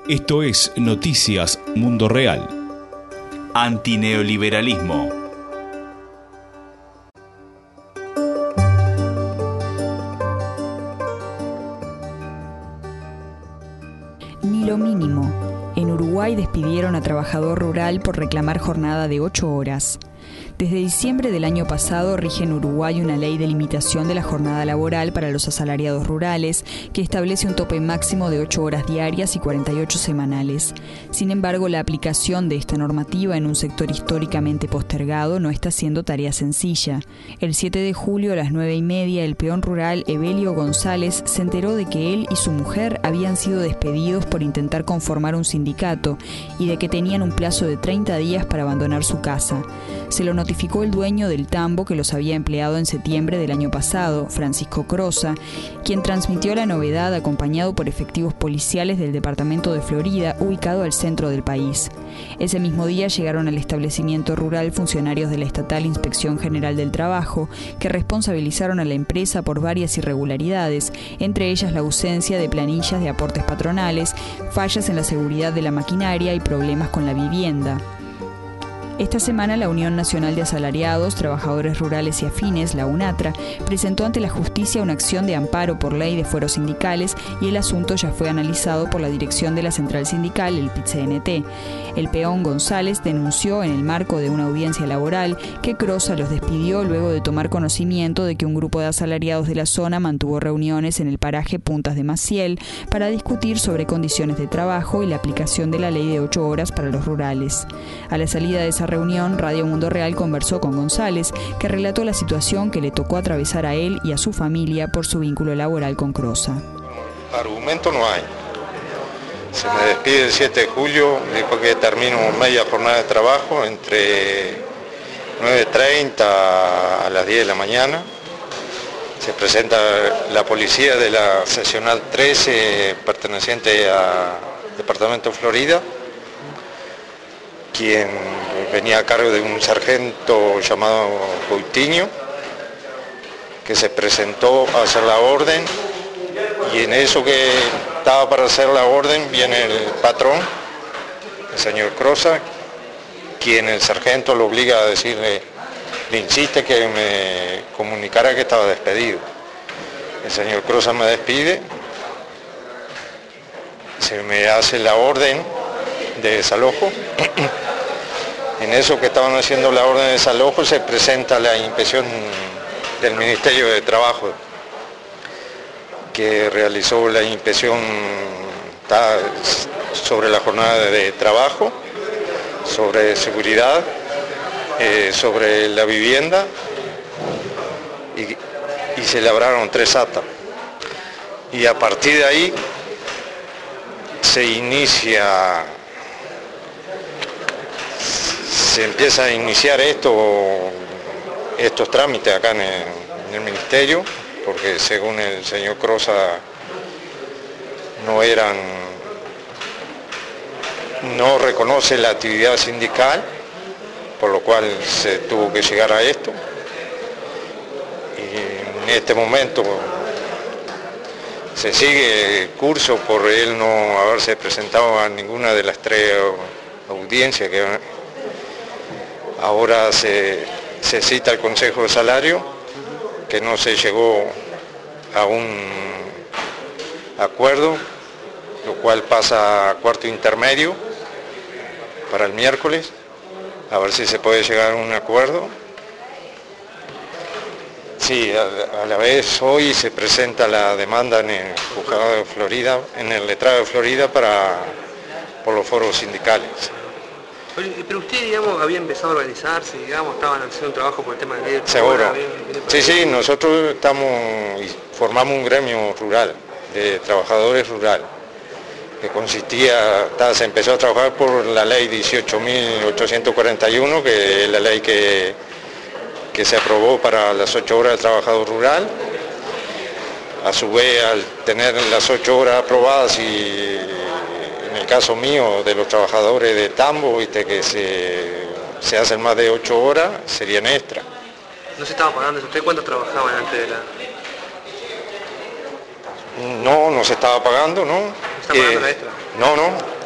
Esto es Noticias Mundo Real. Antineoliberalismo. Ni lo mínimo. En Uruguay despidieron a trabajador rural por reclamar jornada de 8 horas. Desde diciembre del año pasado rige en Uruguay una ley de limitación de la jornada laboral para los asalariados rurales que establece un tope máximo de 8 horas diarias y 48 semanales. Sin embargo, la aplicación de esta normativa en un sector históricamente postergado no está siendo tarea sencilla. El 7 de julio a las 9:30, el peón rural Evelio González se enteró de que él y su mujer habían sido despedidos por intentar conformar un sindicato y de que tenían un plazo de 30 días para abandonar su casa. Se lo notificó el dueño del tambo que los había empleado en septiembre del año pasado, Francisco Crosa, quien transmitió la novedad acompañado por efectivos policiales del departamento de Florida, ubicado al centro del país. Ese mismo día llegaron al establecimiento rural funcionarios de la Estatal Inspección General del Trabajo, que responsabilizaron a la empresa por varias irregularidades, entre ellas la ausencia de planillas de aportes patronales, fallas en la seguridad de la maquinaria y problemas con la vivienda. Esta semana la Unión Nacional de Asalariados, Trabajadores Rurales y Afines, la UNATRA, presentó ante la justicia una acción de amparo por ley de fueros sindicales y el asunto ya fue analizado por la dirección de la central sindical, el PIT-CNT. El peón González denunció en el marco de una audiencia laboral que Crosa los despidió luego de tomar conocimiento de que un grupo de asalariados de la zona mantuvo reuniones en el paraje Puntas de Maciel para discutir sobre condiciones de trabajo y la aplicación de la ley de 8 horas para los rurales. A la salida de esa reunión, Radio Mundo Real conversó con González, que relató la situación que le tocó atravesar a él y a su familia por su vínculo laboral con Crosa. Argumento no hay. Se me despide el 7 de julio, después que termino media jornada de trabajo, entre 9:30 a las 10 de la mañana. Se presenta la policía de la seccional 13, perteneciente al departamento de Florida, quien venía a cargo de un sargento llamado Coutinho, que se presentó a hacer la orden, y en eso que estaba para hacer la orden viene el patrón, el señor Crosa, quien el sargento lo obliga a decirle, le insiste que me comunicara que estaba despedido. El señor Crosa me despide, se me hace la orden de desalojo. En eso que estaban haciendo la orden de desalojo se presenta la inspección del Ministerio de Trabajo, que realizó la inspección sobre la jornada de trabajo, sobre seguridad, sobre la vivienda, y se labraron 3 actas. Y a partir de ahí se empieza a iniciar estos trámites acá en el ministerio, porque según el señor Crosa no reconoce la actividad sindical, por lo cual se tuvo que llegar a esto. Y en este momento se sigue el curso por él no haberse presentado a ninguna de las 3 audiencias que ahora se cita el Consejo de Salario, que no se llegó a un acuerdo, lo cual pasa a cuarto intermedio para el miércoles, a ver si se puede llegar a un acuerdo. Sí, a la vez hoy se presenta la demanda en el juzgado de Florida, en el letrado de Florida por los foros sindicales. Pero usted, digamos, había empezado a organizarse, digamos, estaban haciendo un trabajo por el tema de ley. Seguro. Sí, nosotros formamos un gremio rural, de trabajadores rurales, que se empezó a trabajar por la ley 18.841, que es la ley que se aprobó para las 8 horas de trabajador rural. A su vez, al tener las 8 horas aprobadas y en el caso mío de los trabajadores de tambo, viste que se hacen más de 8 horas, serían extra. ¿No se estaba pagando? ¿Ustedes cuántos trabajaban antes de la...? No se estaba pagando, ¿no? ¿No está pagando la extra? No,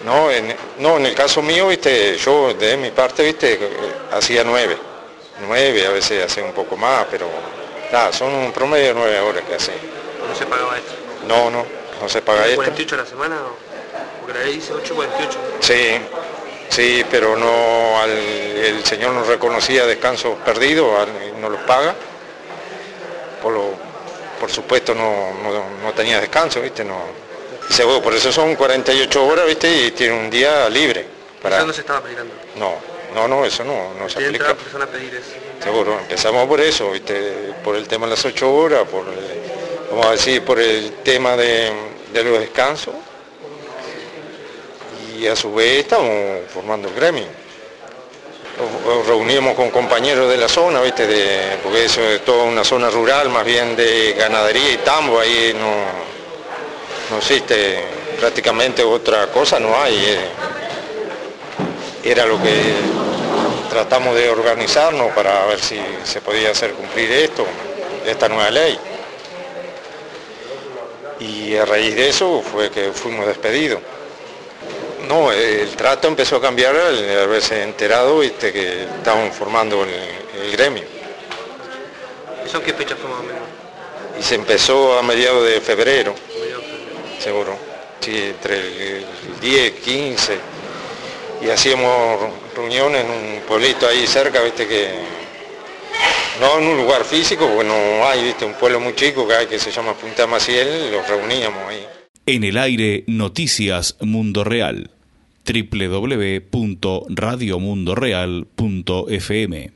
No, en el caso mío, viste, yo de mi parte, viste, hacía 9, a veces hacía un poco más, pero son un promedio de 9 horas que hacía. ¿No se pagaba esto? No se paga esto. ¿48 a la semana? Porque la ley dice 8,48. Sí, pero no, el señor no reconocía descansos perdidos, no los paga. Por supuesto no tenía descanso, viste, no. Seguro, por eso son 48 horas, viste, y tiene un día libre. ¿Eso no se estaba aplicando? No, eso no se aplica. Tienen personas a pedir eso. Seguro, empezamos por eso, viste, por el tema de las 8 horas, vamos a decir, por el tema de los descansos. Y a su vez estamos formando el gremio. Nos reunimos con compañeros de la zona, ¿viste? Porque eso es toda una zona rural, más bien de ganadería y tambo, ahí no existe prácticamente otra cosa, no hay. Era lo que tratamos de organizarnos para ver si se podía hacer cumplir esta nueva ley. Y a raíz de eso fue que fuimos despedidos. No, el trato empezó a cambiar al haberse enterado, viste, que estaban formando el gremio. ¿Eso en qué fecha fue más o menos? Y se empezó a mediados de febrero, seguro. Sí, entre el 10, 15. Y hacíamos reuniones en un pueblito ahí cerca, viste, que no en un lugar físico, porque no hay, viste, un pueblo muy chico que se llama Punta Maciel, los reuníamos ahí. En el aire, Noticias Mundo Real. www.radiomundoreal.fm